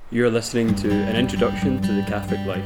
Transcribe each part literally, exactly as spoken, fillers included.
You're listening to an introduction to the Catholic life.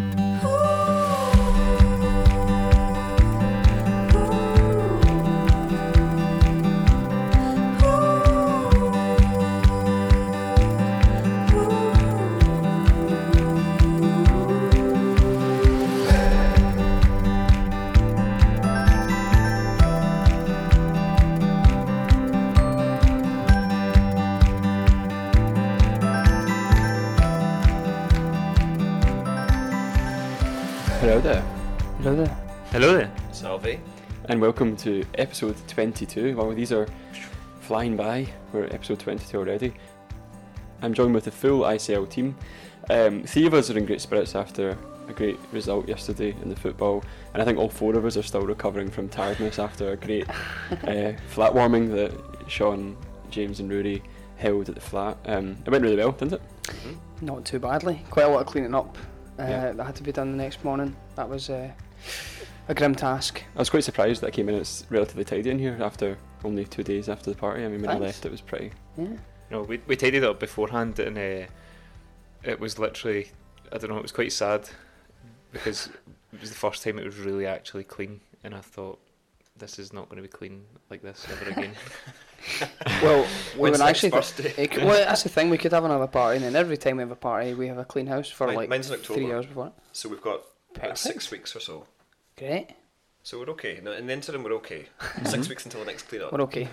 Hello there. Hello there. Hello there. Salve. And welcome to episode twenty-two. Well, these are flying by. We're at episode twenty-two already. I'm joined with the full I C L team. Um, three of us are in great spirits after a great result yesterday in the football, and I think all four of us are still recovering from tiredness after a great uh, flat warming that Sean, James and Rory held at the flat. Um, it went really well, didn't it? Mm-hmm. Not too badly. Quite a lot of cleaning up uh, Yeah. that had to be done the next morning. That was uh, a grim task. I was quite surprised that I came in. It's relatively tidy in here after only two days after the party. I mean, when I Thanks. left, it was pretty. Yeah. No, we we tidied it up beforehand, and uh, it was literally, I don't know, it was quite sad because it was the first time it was really actually clean, and I thought, this is not going to be clean like this ever again. Well, we When's would next actually. birthday? It c- well, that's the thing. We could have another party, and then every time we have a party, we have a clean house for Mine- like mine's in October. three hours before it. So we've got about Perfect. six weeks or so. Great. So we're okay. No, in the interim, we're okay. Six weeks until the next clean up. We're okay.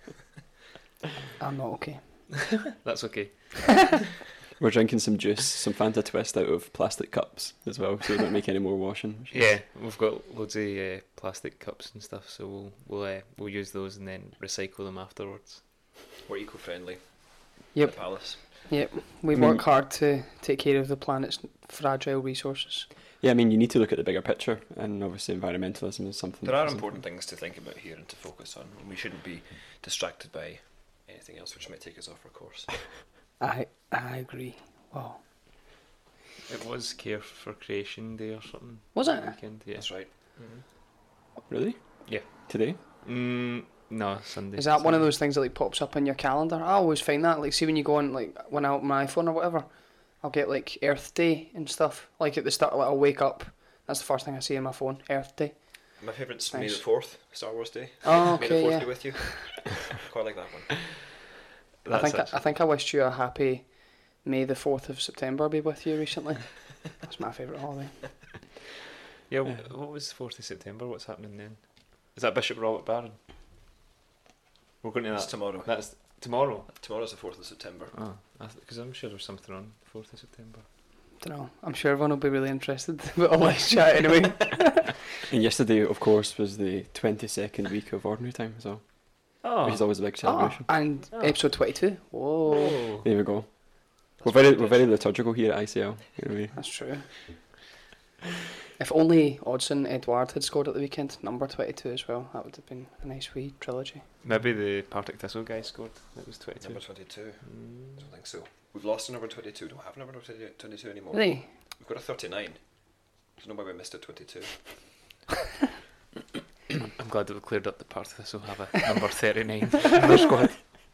I'm not okay. That's okay. We're drinking some juice, some Fanta Twist out of plastic cups as well, so we don't make any more washing. which is- Yeah, we've got loads of uh, plastic cups and stuff, so we'll we'll uh, we'll use those and then recycle them afterwards. We're eco-friendly. Yep. The palace. Yep. We I mean- work hard to take care of the planet's fragile resources. Yeah, I mean, you need to look at the bigger picture, and obviously environmentalism is something. There are something- important things to think about here and to focus on, and we shouldn't be distracted by anything else which might take us off our course. I I agree. Wow. It was Care for Creation Day or something. Was it? Weekend, yeah. That's right. Really? Yeah. Today? Mm, no, Sunday. Is that one of Sunday. those things that like pops up in your calendar? I always find that, like, see when you go on, like, when I open my iPhone or whatever, I'll get like Earth Day and stuff. Like at the start, like, I'll wake up. That's the first thing I see on my phone. Earth Day. My favourite's May Nice. the fourth, Star Wars Day. Oh, May the okay, fourth yeah. be with you. Quite like that one. I That's think I, I actually- think I wished you a happy May the fourth of September be with you recently. That's my favourite holiday. Yeah, wh- what was fourth of September? What's happening then? Is that Bishop Robert Barron? We're going to It's that. tomorrow. That's tomorrow. Tomorrow's the fourth of September. Oh, because I'm sure there's something on fourth of September. Don't know. I'm sure everyone will be really interested. But I'll let you chat anyway. And yesterday, of course, was the twenty-second week of Ordinary Time as well, Oh, which is always a big Oh, celebration. and Oh. episode twenty-two. Whoa. oh. There we go. We're That's very, what it we're is. very liturgical here at I C L. You know, we- That's true. If only Oddson Edward had scored at the weekend, number twenty-two as well. That would have been a nice wee trilogy. Maybe the Partick Thistle guy scored. That was twenty-two. Number twenty-two. Mm. I don't think so. We've lost a number twenty-two. Don't have number twenty-two anymore. Really? We've got a thirty-nine. There's no way we missed a twenty-two. I'm glad that we cleared up the Partick Thistle have a number thirty-nine in their squad.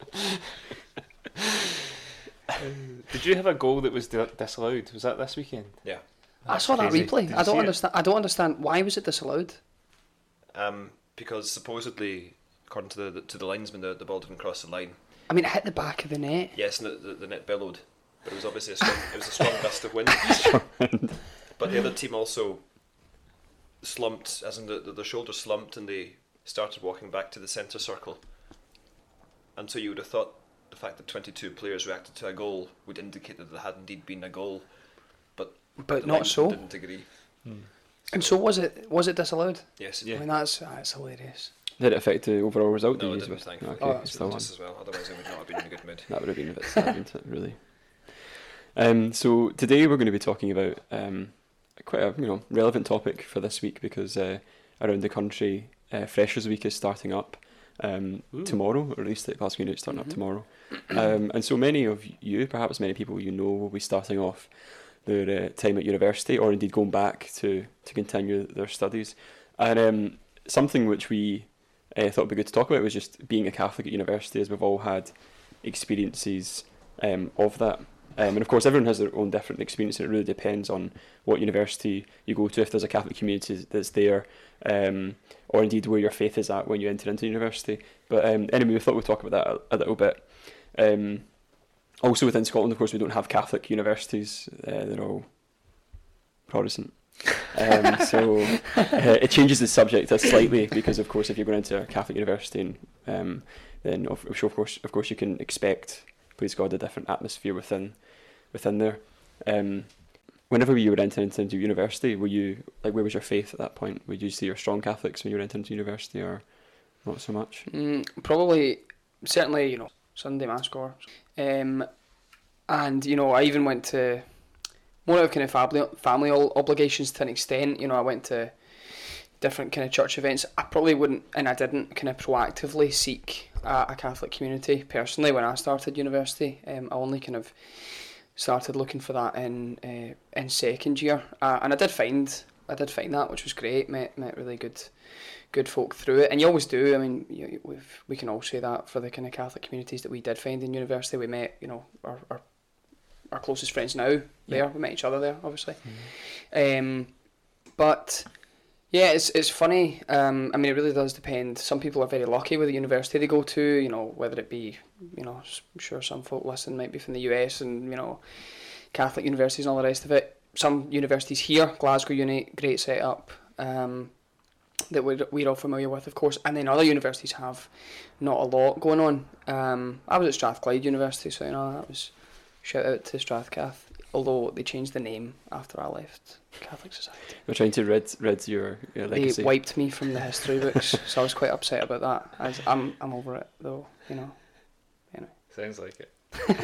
Did you have a goal that was di- disallowed? Was that this weekend? Yeah. I saw that crazy. replay. Did you I don't see it? understand. I don't understand why was it disallowed. Um, because supposedly, according to the to the linesman, the, the ball didn't cross the line. I mean, it hit the back of the net. Yes, and the, the, the net billowed, but it was obviously a strong, it was a strong gust of wind. But the other team also slumped, as in the, the, their shoulders slumped, and they started walking back to the centre circle. And so you would have thought the fact that twenty-two players reacted to a goal would indicate that there had indeed been a goal, but But the not linesman so. didn't agree. And so was it? Was it disallowed? Yes. Yeah. I mean, that's that's hilarious. Did it affect the overall result? No, Did it you didn't, use it? thankfully. Okay, Oh, It that's still on. just as well, otherwise I would not have been in a good mood. That would have been a bit sad, wouldn't it, really? Um, so today we're going to be talking about um, quite a you know relevant topic for this week because uh, around the country, uh, Freshers Week is starting up um, Ooh. tomorrow, or at least at Glasgow United starting Mhm. up tomorrow. Um, and so many of you, perhaps many people you know, will be starting off their uh, time at university, or indeed going back to to continue their studies. And um, something which we uh, thought would be good to talk about was just being a Catholic at university, as we've all had experiences um, of that. Um, and of course, everyone has their own different experience, and it really depends on what university you go to, if there's a Catholic community that's there, um, or indeed where your faith is at when you enter into university. But um, anyway, we thought we'd talk about that a, a little bit. Um, also within Scotland, of course, we don't have Catholic universities. Uh, they're all Protestant. um, so uh, it changes the subject slightly, because of course if you're going into a Catholic university, and, um, then of, of course of course you can expect, please God, a different atmosphere within within there. Um, whenever you were entering into university, were you like, where was your faith at that point? Would you say you're strong Catholics when you were entering into university, or not so much? Mm, probably, certainly, you know, Sunday mass goer, um, and you know, I even went to more of kind of family family obligations to an extent. You know, I went to different kind of church events. I probably wouldn't, and I didn't kind of proactively seek a, a Catholic community personally when I started university. Um, I only kind of started looking for that in uh, in second year, uh, and I did find I did find that, which was great. Met met really good good folk through it, and you always do. I mean, you, we've we can all say that for the kind of Catholic communities that we did find in university. We met, you know, our our, our closest friends now there. Yeah. We met each other there, obviously. Mm-hmm. Um, but yeah, it's it's funny. Um, I mean, it really does depend. Some people are very lucky with the university they go to. You know, whether it be, you know, I'm sure some folk listen might be from the U S and, you know, Catholic universities and all the rest of it. Some universities here, Glasgow Uni, great setup. Um, that we're, we're all familiar with, of course, and then other universities have not a lot going on. Um, I was at Strathclyde University, so you know, that was shout out to Strathcath, although they changed the name after I left Catholic Society. We're trying to rid rid your, your legacy. They wiped me from the history books, so I was quite upset about that. I was, I'm I'm over it though, you know. Anyway. Sounds like it.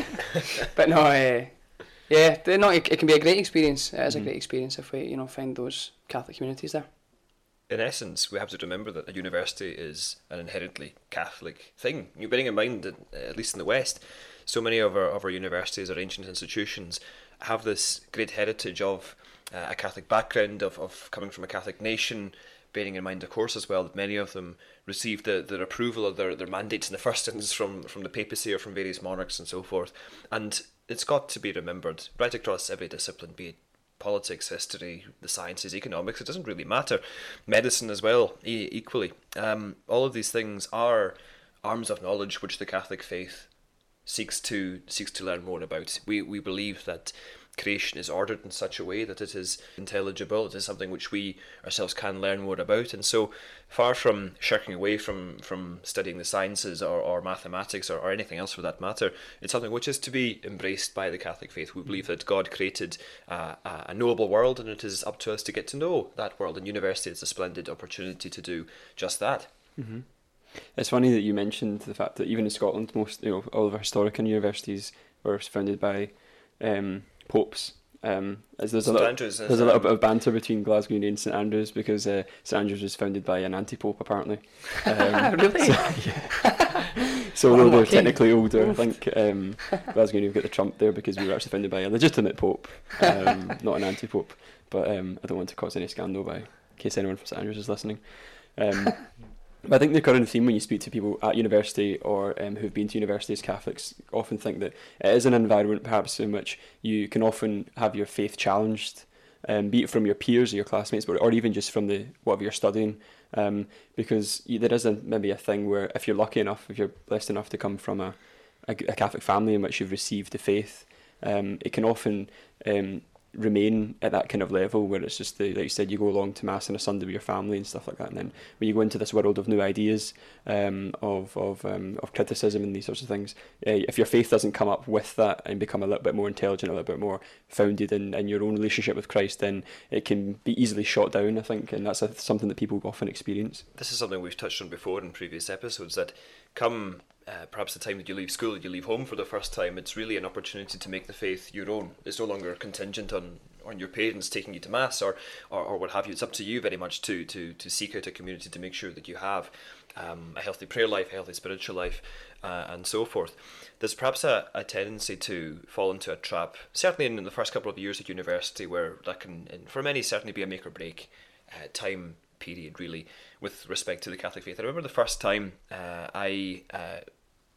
But no, uh, yeah, no, it, it can be a great experience. It is Mm-hmm. a great experience if we, you know, find those Catholic communities there. In essence, we have to remember that a university is an inherently Catholic thing. You're bearing in mind that, uh, at least in the West, so many of our of our universities, our ancient institutions, have this great heritage of uh, a Catholic background, of, of coming from a Catholic nation, bearing in mind, of course, as well, that many of them received the, their approval of their, their mandates in the first instance from, from the papacy or from various monarchs and so forth. And it's got to be remembered right across every discipline, be it politics, history, the sciences, economics, it doesn't really matter. Medicine as well, e- equally. Um, all of these things are arms of knowledge which the Catholic faith seeks to seeks to learn more about. We we believe that creation is ordered in such a way that it is intelligible. It is something which we ourselves can learn more about, and so far from shirking away from, from studying the sciences or, or mathematics or, or anything else for that matter, it's something which is to be embraced by the Catholic faith. We believe that God created uh, a knowable world, and it is up to us to get to know that world, and university is a splendid opportunity to do just that. Mm-hmm. It's funny that you mentioned the fact that even in Scotland, most, you know, all of our historical universities were founded by um, popes. Um, as there's a St little, Andrews is, there's a little um, bit of banter between Glasgow Uni and St Andrews, because uh, St Andrews was founded by an anti-pope apparently. Um, Really? So, yeah. So although they're technically older, I think um, Glasgow Uni have got the trump there, because we were actually founded by a legitimate pope, um, not an anti-pope. But um, I don't want to cause any scandal by in case anyone from St Andrews is listening. Um, But I think the current theme when you speak to people at university or um, who've been to university as Catholics often think that it is an environment perhaps in which you can often have your faith challenged, um, be it from your peers or your classmates, but or even just from the whatever you're studying, um, because you, there is a, maybe a thing where if you're lucky enough, if you're blessed enough to come from a, a, a Catholic family in which you've received the faith, um, it can often um, remain at that kind of level where it's just the, like you said, you go along to mass on a Sunday with your family and stuff like that, and then when you go into this world of new ideas, um, of of um, of criticism and these sorts of things, uh, if your faith doesn't come up with that and become a little bit more intelligent, a little bit more founded in, in your own relationship with Christ, then it can be easily shot down, I think, and that's a, something that people often experience. This is something we've touched on before in previous episodes, that come Uh, perhaps the time that you leave school, that you leave home for the first time, it's really an opportunity to make the faith your own. It's no longer contingent on, on your parents taking you to mass or, or, or what have you. It's up to you very much to, to, to seek out a community to make sure that you have um, a healthy prayer life, a healthy spiritual life, uh, and so forth. There's perhaps a, a tendency to fall into a trap, certainly in the first couple of years at university, where that can, for many, certainly be a make or break uh, time period, really, with respect to the Catholic faith. I remember the first time uh, I uh,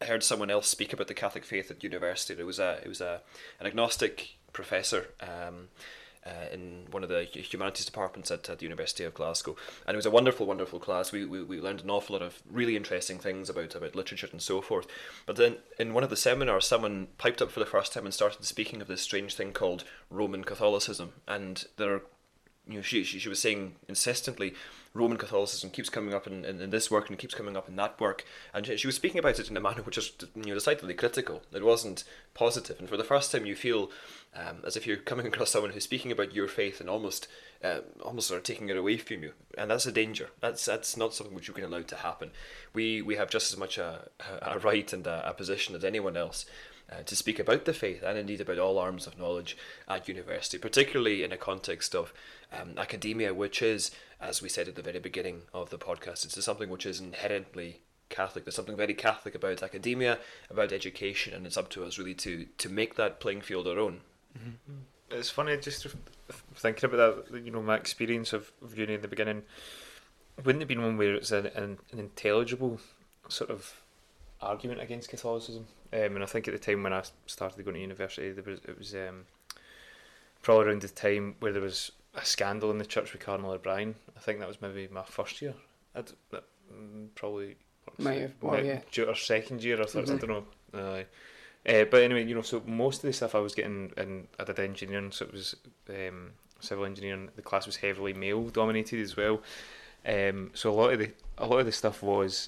I heard someone else speak about the Catholic faith at university. It was a it was a an agnostic professor um, uh, in one of the humanities departments at, at the University of Glasgow, and it was a wonderful, wonderful class. We, we we learned an awful lot of really interesting things about about literature and so forth. But then in one of the seminars, someone piped up for the first time and started speaking of this strange thing called Roman Catholicism, and there are, you know, she, she she was saying insistently, Roman Catholicism keeps coming up in, in, in this work and keeps coming up in that work, and she was speaking about it in a manner which is, you know, decidedly critical. It wasn't positive, and for the first time you feel um, as if you're coming across someone who's speaking about your faith and almost uh, almost sort of taking it away from you, and that's a danger. That's that's not something which you can allow to happen. We we have just as much a, a right and a, a position as anyone else Uh, to speak about the faith and indeed about all arms of knowledge at university, particularly in a context of um, academia, which is, as we said at the very beginning of the podcast, it's something which is inherently Catholic. There's something very Catholic about academia, about education, and it's up to us really to, to make that playing field our own. Mm-hmm. It's funny, just thinking about that, you know, my experience of, of uni in the beginning, wouldn't it have been one where it's an, an, an intelligible sort of argument against Catholicism? Um, and I think at the time when I started going to university, there was it was um, probably around the time where there was a scandal in the church with Cardinal O'Brien. I think that was maybe my first year. I'd, that, mm, probably Might have, well, yeah. or second year or third, Mm-hmm. I don't know. Uh, uh, but anyway, you know, so most of the stuff I was getting in, I did engineering, so it was um, civil engineering. The class was heavily male dominated as well. Um, so a lot of the a lot of the stuff was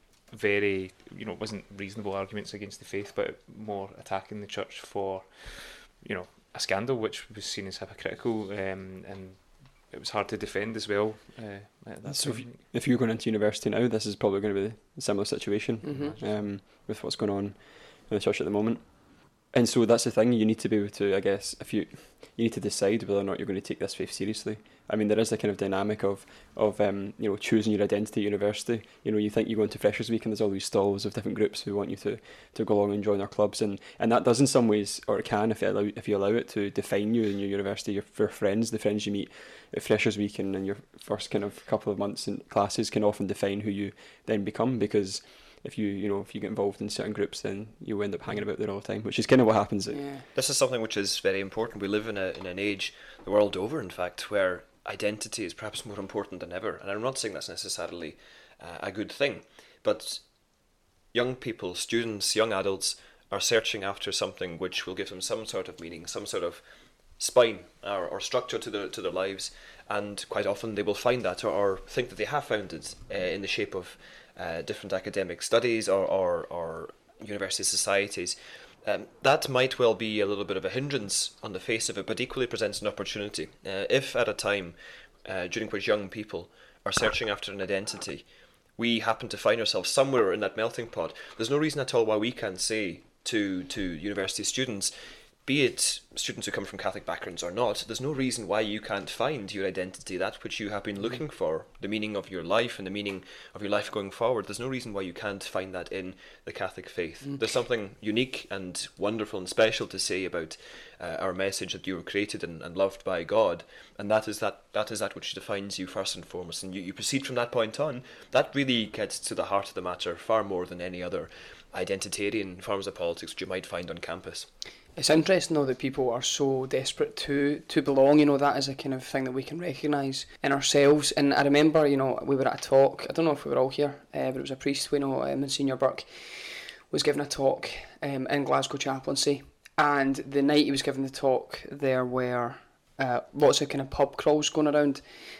very, you know, it wasn't reasonable arguments against the faith, but more attacking the church for, you know, a scandal which was seen as hypocritical, um, and it was hard to defend as well. Uh, at that So if, time. you, if you're going into university now, this is probably going to be a similar situation Mm-hmm. um, with what's going on in the church at the moment. And so that's the thing, you need to be able to, I guess, if you you need to decide whether or not you're going to take this faith seriously. I mean, there is a kind of dynamic of, of um, you know, choosing your identity at university. You know, you think you go into Freshers Week and there's all these stalls of different groups who want you to, to go along and join their clubs. And, and that does in some ways, or it can if you allow, if you allow it to define you in your university, your, your friends, the friends you meet at Freshers Week and in your first kind of couple of months in classes can often define who you then become, because if you you know if you get involved in certain groups, then you end up hanging about there all the time, which is kind of what happens. At, Yeah. This is something which is very important. We live in a in an age, the world over, in fact, where identity is perhaps more important than ever. And I'm not saying that's necessarily uh, a good thing, but young people, students, young adults are searching after something which will give them some sort of meaning, some sort of spine or, or structure to their to their lives, and quite often they will find that or, or think that they have found it uh, in the shape of uh, different academic studies or, or, or university societies. Um, that might well be a little bit of a hindrance on the face of it, but equally presents an opportunity. Uh, if at a time uh, during which young people are searching after an identity, we happen to find ourselves somewhere in that melting pot, there's no reason at all why we can't say to to university students, be it students who come from Catholic backgrounds or not, there's no reason why you can't find your identity, that which you have been looking for, the meaning of your life and the meaning of your life going forward. There's no reason why you can't find that in the Catholic faith. Mm. There's something unique and wonderful and special to say about uh, our message that you were created and, and loved by God, and that is that that is that which defines you first and foremost. And you, you proceed from that point on. That really gets to the heart of the matter far more than any other identitarian forms of politics which you might find on campus. It's interesting though that people are so desperate to to belong. You know, that is a kind of thing that we can recognise in ourselves. And I remember, you know, we were at a talk. I don't know if we were all here, uh, but it was a priest we know, um, Monsignor Burke, was giving a talk um, in Glasgow chaplaincy. And the night he was giving the talk, there were uh, lots of kind of pub crawls going around,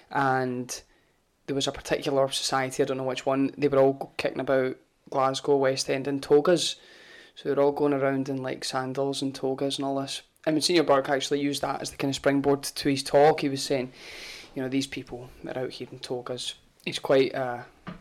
and there was a particular society, I don't know which one. They were all kicking about Glasgow West End in togas. So they're all going around in like sandals and togas and all this. And Monsignor Burke actually used that as the kind of springboard to his talk. He was saying, you know, these people that are out here in togas. He's quite, uh,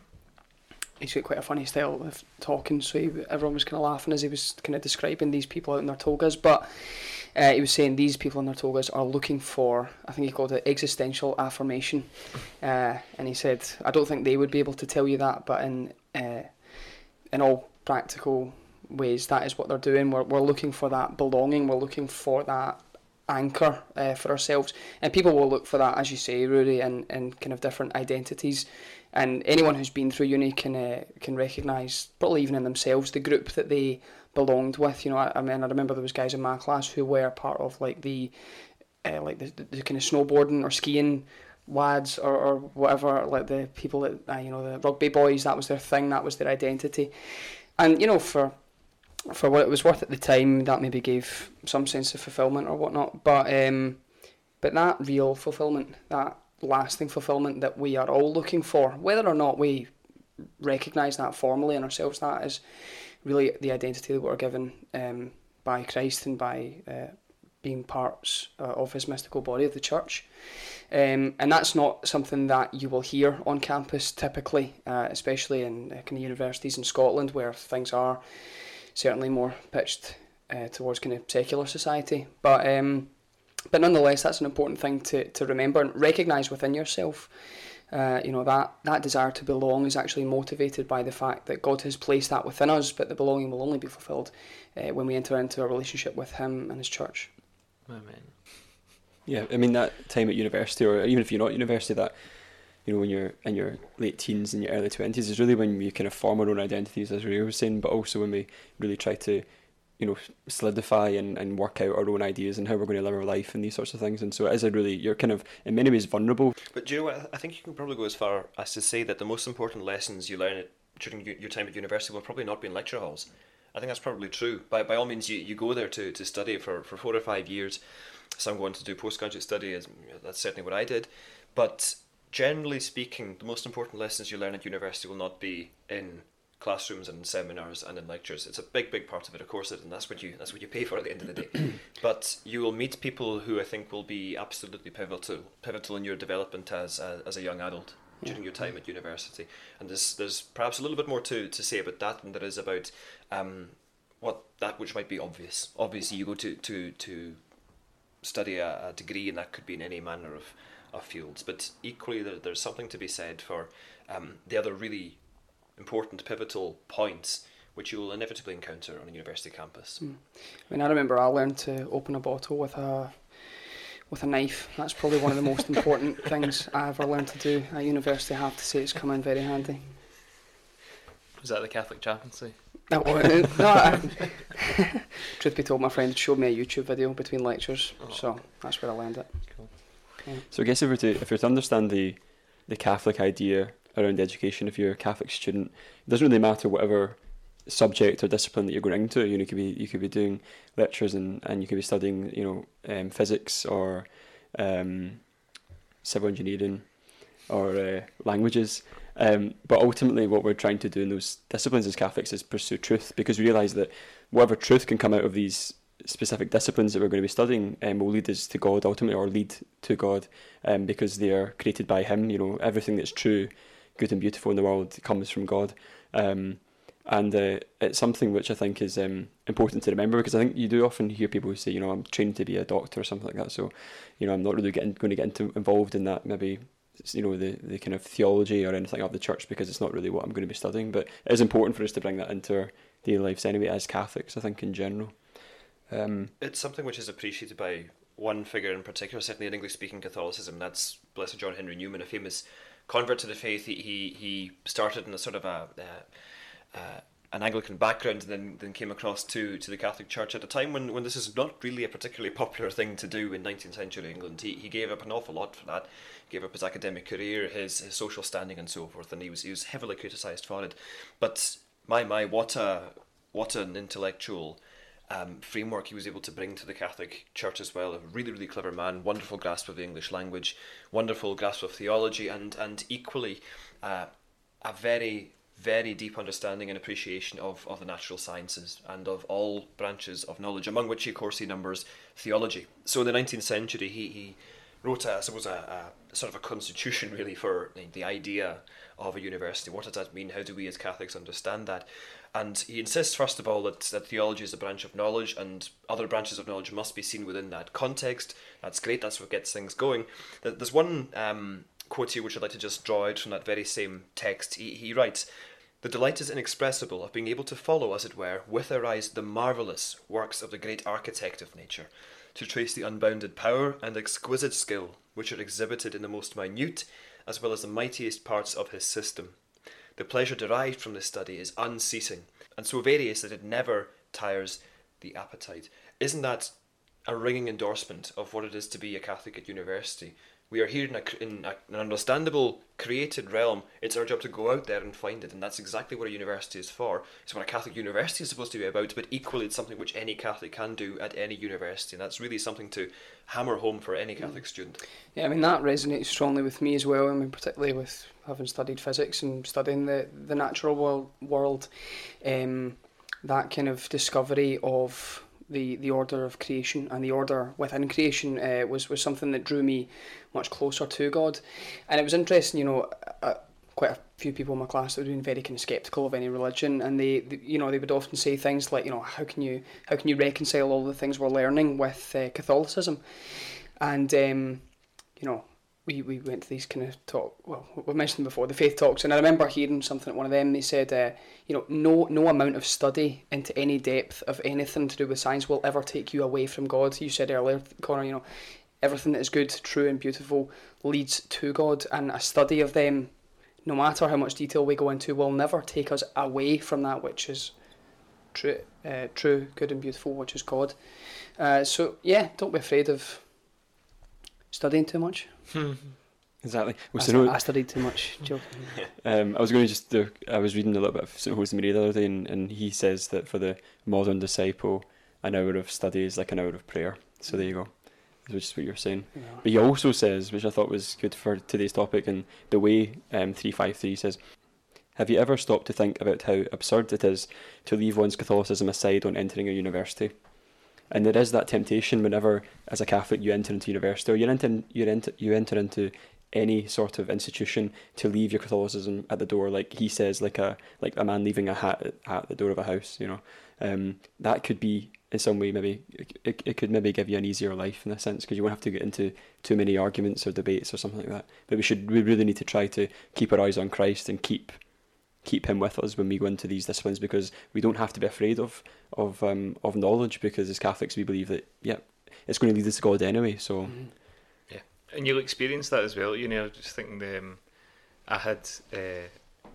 he's got quite a funny style of talking. So he, everyone was kind of laughing as he was kind of describing these people out in their togas. But uh, he was saying these people in their togas are looking for, I think he called it existential affirmation. Uh, and he said, I don't think they would be able to tell you that, but in uh, in all practical ways, that is what they're doing. We're we're looking for that belonging. We're looking for that anchor uh, for ourselves. And people will look for that, as you say, Rory, in, in kind of different identities. And anyone who's been through uni can uh, can recognise, probably even in themselves, the group that they belonged with. You know, I, I mean, I remember there was guys in my class who were part of like the uh, like the, the, the kind of snowboarding or skiing lads, or, or whatever, like the people that uh, you know, the rugby boys. That was their thing. That was their identity. And you know, for for what it was worth at the time, that maybe gave some sense of fulfilment or whatnot. But um, but that real fulfilment, that lasting fulfilment that we are all looking for, whether or not we recognise that formally in ourselves, that is really the identity that we're given um, by Christ and by uh, being parts uh, of his mystical body of the church. Um, and that's not something that you will hear on campus typically, uh, especially in uh, kind of universities in Scotland, where things are certainly more pitched uh, towards kind of secular society. But um, but nonetheless, that's an important thing to, to remember and recognise within yourself. Uh, you know, that, that desire to belong is actually motivated by the fact that God has placed that within us, but the belonging will only be fulfilled uh, when we enter into a relationship with him and his church. Amen. Yeah, I mean, that time at university, or even if you're not at university, that, you know, when you're in your late teens and your early twenties, is really when we kind of form our own identities, as Ray was saying, but also when we really try to, you know, solidify and, and work out our own ideas and how we're going to live our life and these sorts of things. And so it is a really, you're kind of, in many ways, vulnerable. But do you know what? I think you can probably go as far as to say that the most important lessons you learn at, during your time at university will probably not be in lecture halls. I think that's probably true. By by all means, you, you go there to, to study for, for four or five years. Some go on to do postgraduate study, as that's certainly what I did. But generally speaking, the most important lessons you learn at university will not be in classrooms and seminars and in lectures. It's a big, big part of it, of course, and that's what you that's what you pay for at the end of the day. But you will meet people who I think will be absolutely pivotal pivotal in your development as a, as a young adult during your time at university. And there's there's perhaps a little bit more to, to say about that than there is about um what that which might be obvious. Obviously, you go to to to study a, a degree, and that could be in any manner of, of fields. But equally, there, there's something to be said for um the other really important pivotal points which you will inevitably encounter on a university campus. Mm. I mean, I remember I learned to open a bottle with a with a knife. That's probably one of the most important things I ever learned to do at university. I have to say, it's come in very handy. Was that the Catholic chaplaincy? No, no I, truth be told, my friend showed me a YouTube video between lectures, oh. so that's where I learned it. Cool. Yeah. So I guess if we're to if we're to understand the the Catholic idea around education, if you're a Catholic student, it doesn't really matter whatever subject or discipline that you're going into. You know, you could be you could be doing lectures and, and you could be studying, you know, um, physics or um, civil engineering or uh, languages. Um, but ultimately, what we're trying to do in those disciplines as Catholics is pursue truth, because we realise that whatever truth can come out of these specific disciplines that we're going to be studying um, will lead us to God ultimately, or lead to God, um, because they are created by Him. You know, everything that's true, good and beautiful in the world comes from God. Um, and uh, it's something which I think is um, important to remember, because I think you do often hear people who say, you know, I'm trained to be a doctor or something like that, so, you know, I'm not really getting, going to get into, involved in that, maybe, you know, the, the kind of theology or anything of the church, because it's not really what I'm going to be studying. But it is important for us to bring that into our daily lives anyway, as Catholics, I think, in general. Um, it's something which is appreciated by one figure in particular, certainly in English-speaking Catholicism. That's Blessed John Henry Newman, a famous convert to the faith. He he, he started in a sort of a uh, uh, an Anglican background, and then, then came across to, to the Catholic Church at a time when, when this is not really a particularly popular thing to do in nineteenth century England. He he gave up an awful lot for that. He gave up his academic career, his, his social standing, and so forth, and he was he was heavily criticised for it. But my my, what a what an intellectual um, framework he was able to bring to the Catholic Church as well. A really really clever man, wonderful grasp of the English language, wonderful grasp of theology, and and equally uh, a very very deep understanding and appreciation of, of the natural sciences and of all branches of knowledge, among which, of course, he numbers theology. So in the nineteenth century, he, he wrote, a, I suppose, a, a sort of a constitution, really, for the idea of a university. What does that mean? How do we as Catholics understand that? And he insists, first of all, that, that theology is a branch of knowledge, and other branches of knowledge must be seen within that context. That's great, that's what gets things going. There's one um, quote here which I'd like to just draw out from that very same text. He, he writes, The delight is inexpressible of being able to follow, as it were, with our eyes the marvellous works of the great architect of nature, to trace the unbounded power and exquisite skill which are exhibited in the most minute as well as the mightiest parts of his system. The pleasure derived from this study is unceasing, and so various that it never tires the appetite. Isn't that a ringing endorsement of what it is to be a Catholic at university? We are here in, a, in a, an understandable, created realm. It's our job to go out there and find it, and that's exactly what a university is for. It's what a Catholic university is supposed to be about, but equally it's something which any Catholic can do at any university, and that's really something to hammer home for any Catholic student. Yeah, I mean, that resonates strongly with me as well. I mean, particularly with having studied physics and studying the, the natural world, world um, that kind of discovery of the the order of creation and the order within creation uh, was, was something that drew me much closer to God. And it was interesting, you know, uh, quite a few people in my class that were being very kind of sceptical of any religion, and they, they you know, they would often say things like, you know, how can you how can you reconcile all the things we're learning with uh, Catholicism? And um, you know, we, we went to these kind of talk, well, we've mentioned them before, the faith talks, and I remember hearing something at one of them. They said, uh, you know, no no amount of study into any depth of anything to do with science will ever take you away from God. You said earlier, Connor, you know, everything that is good, true and beautiful leads to God, and a study of them, no matter how much detail we go into, will never take us away from that which is true, uh, true, good and beautiful, which is God. Uh, so, yeah, don't be afraid of studying too much. Exactly. Well, I, so no, I studied too much. Joking. um, I was going to just do, I was reading a little bit of Saint Josemaria the other day, and, and he says that for the modern disciple, an hour of study is like an hour of prayer. So there you go. Which is what you're saying. Yeah. But he also says, which I thought was good for today's topic, and the way um, three five three says, have you ever stopped to think about how absurd it is to leave one's Catholicism aside on entering a university? And there is that temptation whenever, as a Catholic, you enter into university, or you enter, you enter, you enter into any sort of institution, to leave your Catholicism at the door, like he says, like a like a man leaving a hat at, at the door of a house. You know, um, that could be in some way maybe it, it could maybe give you an easier life in a sense, because you won't have to get into too many arguments or debates or something like that. But we should we really need to try to keep our eyes on Christ and keep. keep him with us when we go into these disciplines, because we don't have to be afraid of of um, of knowledge, because as Catholics we believe that yeah it's going to lead us to God anyway. So Mm-hmm. yeah, and you'll experience that as well. You know, just thinking the, um, I had uh,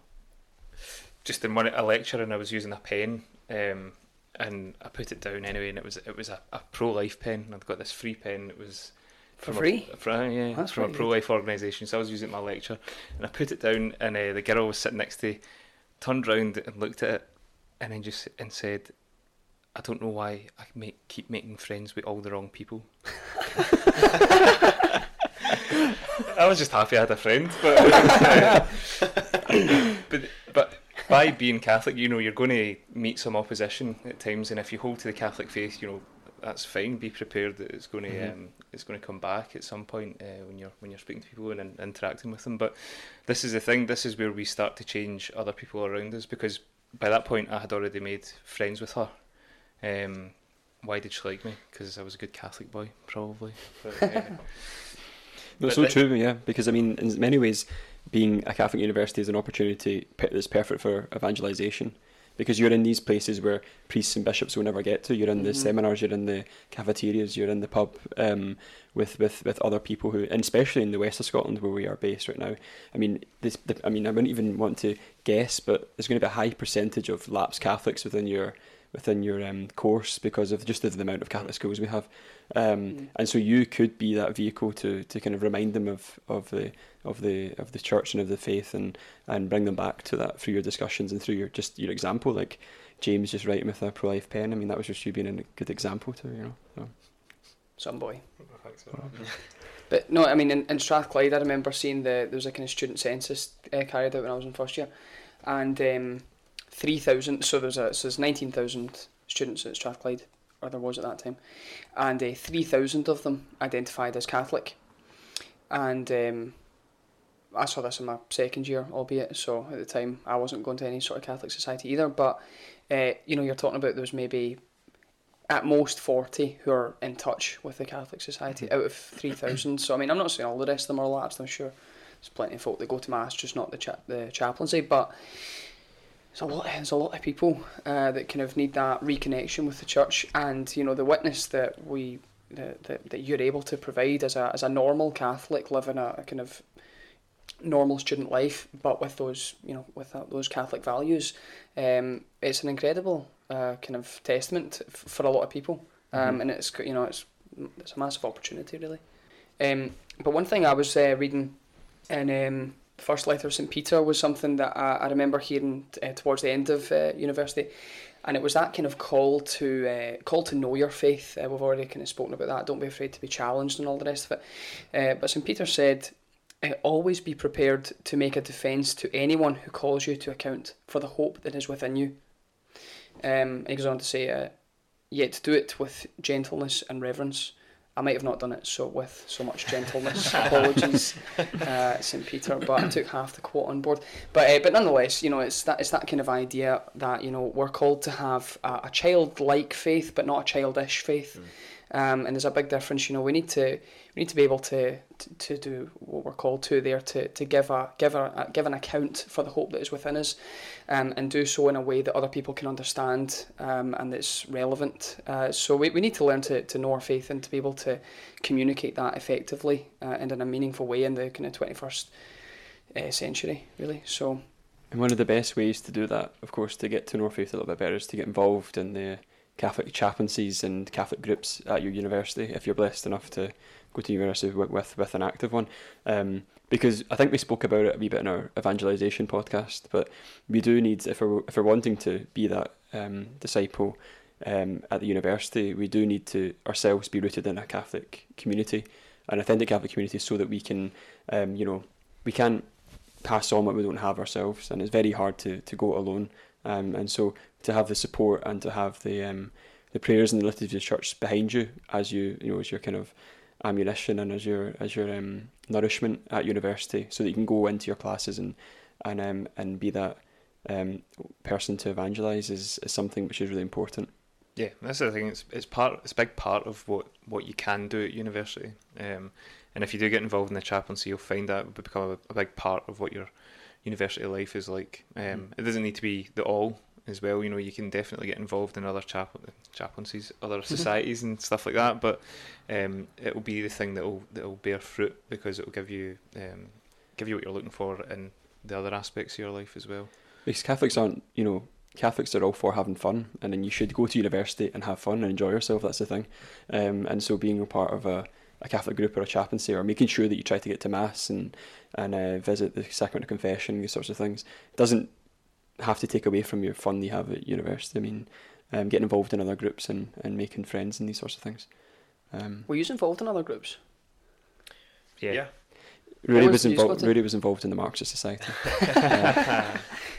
just in one a lecture, and I was using a pen, um, and I put it down anyway, and it was it was a, a pro-life pen, and I've got this free pen. It was For from free? A, from, yeah, That's from a really pro-life organisation. So I was using it in my lecture, and I put it down, and uh, the girl was sitting next to me, turned round and looked at it, and then just and said, "I don't know why I make, keep making friends with all the wrong people." I was just happy I had a friend, but uh, but but by being Catholic, you know, you're going to meet some opposition at times, and if you hold to the Catholic faith, you know, that's fine. Be prepared that it's going to Mm-hmm. um, it's going to come back at some point uh, when you're when you're speaking to people and, and interacting with them. But this is the thing. This is where we start to change other people around us, because by that point I had already made friends with her. Um, why did she like me? Because I was a good Catholic boy, probably. But, uh, no, it's but so the- true, yeah, because I mean in many ways being a Catholic university is an opportunity that's perfect for evangelization, because you're in these places where priests and bishops will never get to. You're in the Mhm. seminars, you're in the cafeterias, you're in the pub um, with, with, with other people who, and especially in the west of Scotland where we are based right now. I mean, this. The, I mean, I wouldn't even want to guess, but there's going to be a high percentage of lapsed Catholics within your within your um, course, because of just the, the amount of Catholic schools we have. Um, Mm. And so you could be that vehicle to, to kind of remind them of, of the of the of the church and of the faith, and, and bring them back to that through your discussions and through your just your example, like James just writing with a pro-life pen. I mean, that was just you being a good example to her, you know. So. Some boy. Thanks for that. But no, I mean, in, in Strathclyde, I remember seeing the there was a kind of student census uh, carried out when I was in first year, and um, three thousand. So there's a so there's nineteen thousand students at Strathclyde, or there was at that time, and uh, three thousand of them identified as Catholic, and um, I saw this in my second year, albeit. So at the time, I wasn't going to any sort of Catholic society either. But uh, you know, you're talking about there's maybe at most forty who are in touch with the Catholic Society Mm-hmm. out of three thousand. So, I mean, I'm not saying all the rest of them are lapsed. I'm sure there's plenty of folk that go to Mass, just not the cha- the chaplaincy. But there's a lot there's a lot of people uh, that kind of need that reconnection with the church, and you know the witness that we that, that, that you're able to provide as a as a normal Catholic living a, a kind of normal student life, but with those you know with that, those Catholic values, um, it's an incredible uh, kind of testament f- for a lot of people, um, mm-hmm. and it's you know it's it's a massive opportunity really. Um, but one thing I was uh, reading in um, the first letter of Saint Peter was something that I, I remember hearing t- uh, towards the end of uh, university, and it was that kind of call to uh, call to know your faith. Uh, we've already kind of spoken about that. Don't be afraid to be challenged and all the rest of it. Uh, but Saint Peter said, uh, always be prepared to make a defence to anyone who calls you to account for the hope that is within you. Um, he goes on to say, uh, yet do it with gentleness and reverence. I might have not done it so with so much gentleness. Apologies, uh, Saint Peter, but I took half the quote on board. But uh, but nonetheless, you know, it's that it's that kind of idea that you know we're called to have a, a childlike faith, but not a childish faith. Mm. Um, and there's a big difference. You know, we need to we need to be able to, to, to do what we're called to there to, to give a give a give an account for the hope that is within us, um, and do so in a way that other people can understand, um, and that's relevant. Uh, so we, we need to learn to, to know our faith and to be able to communicate that effectively uh, and in a meaningful way in the kind of twenty-first uh, century, really. So, and one of the best ways to do that, of course, to get to know our faith a little bit better, is to get involved in the Catholic chaplaincies and Catholic groups at your university, if you're blessed enough to go to university with with, with an active one. Um, because I think we spoke about it a wee bit in our evangelisation podcast, but we do need, if we're, if we're wanting to be that um, disciple um, at the university, we do need to ourselves be rooted in a Catholic community, an authentic Catholic community, so that we can, um, you know, we can't pass on what we don't have ourselves, and it's very hard to, to go it alone. Um, and so to have the support and to have the um, the prayers and the liturgy of the church behind you as you you know as your kind of ammunition and as your as your um, nourishment at university, so that you can go into your classes and and um, and be that um, person to evangelise is, is something which is really important. Yeah, that's the thing. It's it's part. It's a big part of what, what you can do at university. Um, and if you do get involved in the chaplaincy, you'll find that will become a, a big part of what your university life is like. Um, mm. It doesn't need to be the all as well. You know, you can definitely get involved in other chap- chaplaincies, other societies and stuff like that. But um, it will be the thing that will that will bear fruit, because it will give you um, give you what you're looking for in the other aspects of your life as well. Because Catholics aren't, you know, Catholics are all for having fun, and then you should go to university and have fun and enjoy yourself. That's the thing. Um, and so being a part of a a Catholic group or a chaplaincy, or making sure that you try to get to Mass and and uh, visit the Sacrament of Confession, these sorts of things, doesn't have to take away from your fun that you have at university. I mean, um, getting involved in other groups and, and making friends and these sorts of things. Um, Were you involved in other groups? Yeah. yeah. Rudy was, was involved. Rudy was involved in the Marxist Society. uh,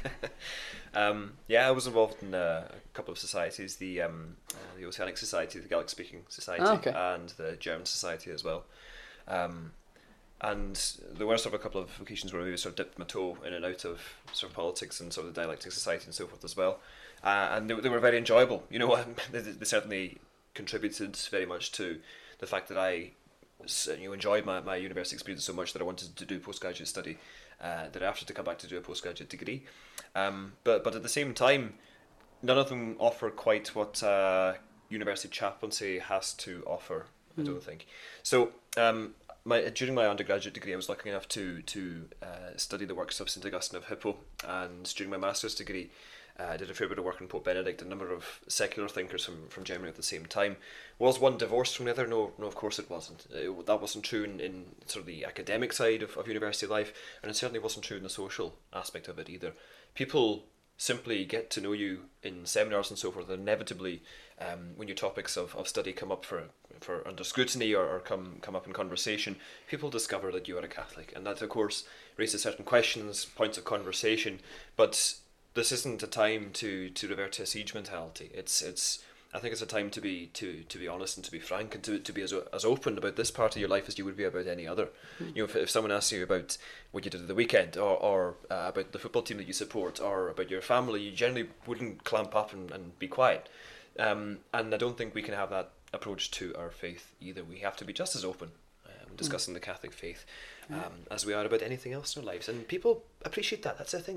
Um, yeah, I was involved in uh, a couple of societies, the um, uh, the Oceanic Society, the Gaelic Speaking Society, oh, okay. and the German Society as well. Um, and there were sort of a couple of occasions where we sort of dipped my toe in and out of sort of politics and sort of the Dialectic Society and so forth as well. Uh, and they, they were very enjoyable. You know, they, they certainly contributed very much to the fact that I you know, enjoyed my, my university experience so much that I wanted to do postgraduate study uh, thereafter, to come back to do a postgraduate degree. Um, but but at the same time, none of them offer quite what uh, university chaplaincy has to offer. Mm. I don't think so. Um, my during my undergraduate degree, I was lucky enough to to uh, study the works of Saint Augustine of Hippo, and during my master's degree, uh, I did a fair bit of work on Pope Benedict, a number of secular thinkers from, from Germany at the same time. Was one divorced from the other? No, no, of course it wasn't. It, that wasn't true in, in sort of the academic side of, of university life, and it certainly wasn't true in the social aspect of it either. People simply get to know you in seminars and so forth, and inevitably um, when your topics of, of study come up for for under scrutiny or, or come come up in conversation, people discover that you are a Catholic, and that of course raises certain questions, points of conversation. But this isn't a time to, to revert to a siege mentality. It's it's I think it's a time to be to, to be honest and to be frank, and to, to be as as open about this part of your life as you would be about any other. Mm. You know, if, if someone asks you about what you did at the weekend, or, or uh, about the football team that you support, or about your family, you generally wouldn't clamp up and, and be quiet. Um, and I don't think we can have that approach to our faith either. We have to be just as open um, discussing mm. the Catholic faith um, yeah. as we are about anything else in our lives. And people appreciate that. That's the thing.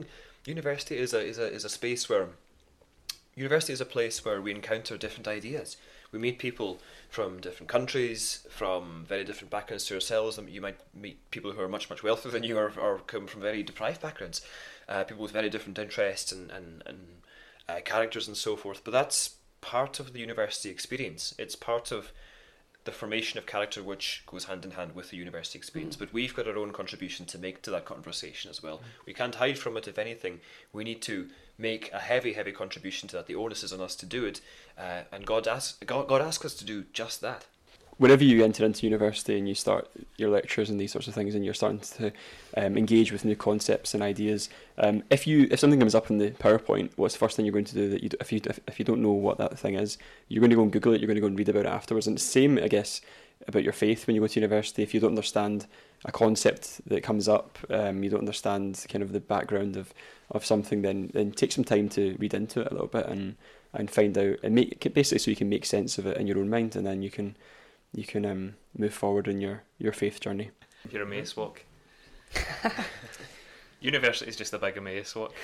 university is a is a is a space where university is a place where we encounter different ideas. We meet people from different countries, from very different backgrounds to ourselves. You might meet people who are much, much wealthier than you, or, or come from very deprived backgrounds. Uh, people with very different interests and, and, and uh, characters and so forth. But that's part of the university experience. It's part of the formation of character, which goes hand in hand with the university experience. Mm. But we've got our own contribution to make to that conversation as well. Mm. We can't hide from it. If anything, we need to make a heavy, heavy contribution to that. The onus is on us to do it, uh, and God asks God, God asks us to do just that. Whenever you enter into university and you start your lectures and these sorts of things, and you're starting to um, engage with new concepts and ideas, um, if you if something comes up in the PowerPoint, what's the first thing you're going to do? That you if you if, if you don't know what that thing is, you're going to go and Google it. You're going to go and read about it afterwards. And it's the same, I guess, about your faith when you go to university. If you don't understand a concept that comes up, um, you don't understand kind of the background of, of something, then then take some time to read into it a little bit and and find out and make basically so you can make sense of it in your own mind, and then you can. You can um, move forward in your, your faith journey. You're a Emmaus walk. University is just a big Emmaus walk.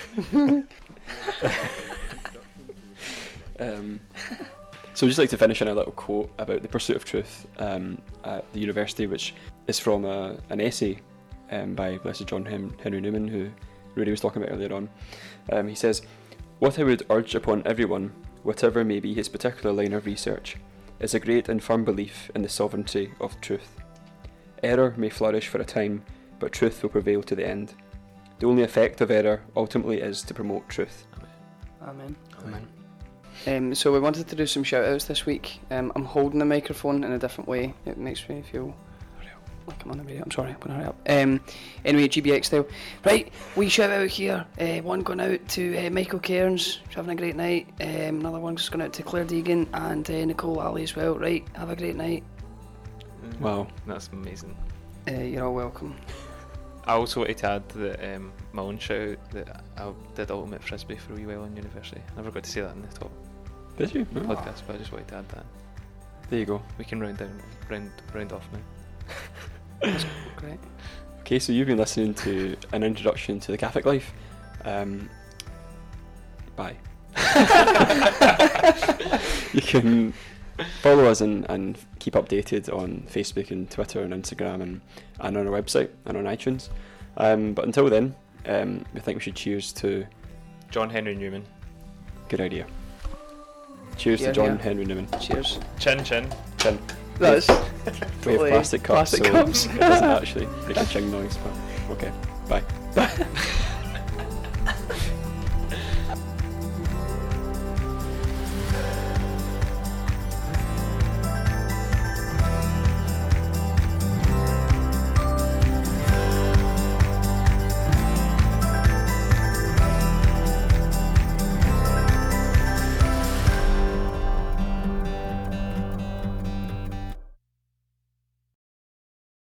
um, so I'd just like to finish on a little quote about the pursuit of truth um, at the university, which is from a, an essay um, by Blessed John Hem- Henry Newman, who Rudy was talking about earlier on. Um, he says, "What I would urge upon everyone, whatever may be his particular line of research, is a great and firm belief in the sovereignty of truth. Error may flourish for a time, but truth will prevail to the end. The only effect of error ultimately is to promote truth." Amen. Amen. Um, so we wanted to do some shout outs this week. Um, I'm holding the microphone in a different way. It makes me feel like I'm on the radio. I'm sorry, I'm going to hurry up. Um, anyway, G B X style. Right, we shout out here. Uh, one going out to uh, Michael Cairns, who's having a great night. Um, another one's going out to Claire Deegan and uh, Nicole Alley as well. Right, have a great night. Wow. That's amazing. Uh, you're all welcome. I also wanted to add that um, my own shout out that I did Ultimate Frisbee for a wee while in university. I never got to say that in the top Did you? No. podcast, but I just wanted to add that. There you go. We can round down, round, round off now. That's great. Okay, so you've been listening to an introduction to the Catholic life. Um, bye. You can follow us and, and keep updated on Facebook and Twitter and Instagram and, and on our website and on iTunes. Um, but until then, um, we think we should cheers to John Henry Newman. Good idea. Cheers Yeah, to John yeah. Henry Newman. Cheers. Chin chin. Chin. That's We have totally plastic cups, plastic so cups. it doesn't actually make a ching noise, but okay. Bye.